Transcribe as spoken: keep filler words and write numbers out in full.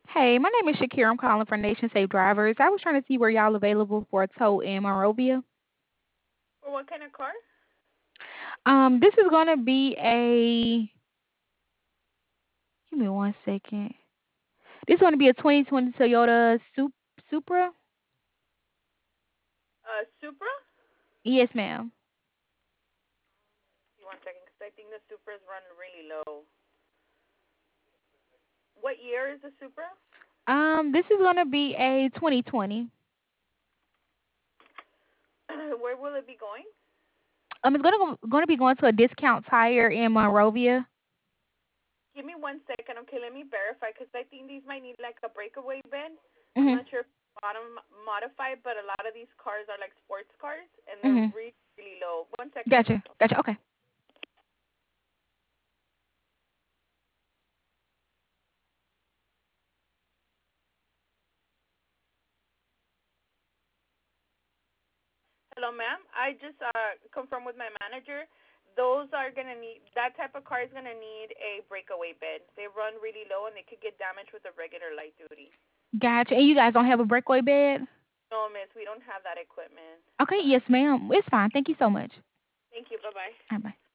Hey, my name is Shakira. I'm calling for Nation Safe Drivers. I was trying to see where y'all available for a tow in Monrovia. For what kind of car? Um, this is gonna be a. Give me one second. This is gonna be a twenty twenty Toyota Sup- Supra. Uh, Supra? Yes, ma'am. Give me one second, because I think the Supra's running really low. What year is the Supra? Um, this is gonna be a twenty twenty. Where will it be going? Um, it's gonna go, gonna be going to a discount tire in Monrovia. Give me one second, okay? Let me verify, because I think these might need like a breakaway bed. I'm Mhm. not sure if it's bottom modified, but a lot of these cars are like sports cars, and they're Mhm. really, really low. One second. Gotcha. Gotcha. Okay. Hello, ma'am. I just uh confirmed with my manager. Those are gonna need that type of car is gonna need a breakaway bed. They run really low and they could get damaged with a regular light duty. Gotcha. And you guys don't have a breakaway bed? No, miss, we don't have that equipment. Okay. Yes, Sorry. ma'am. It's fine. Thank you so much. Thank you. Bye bye. Bye bye.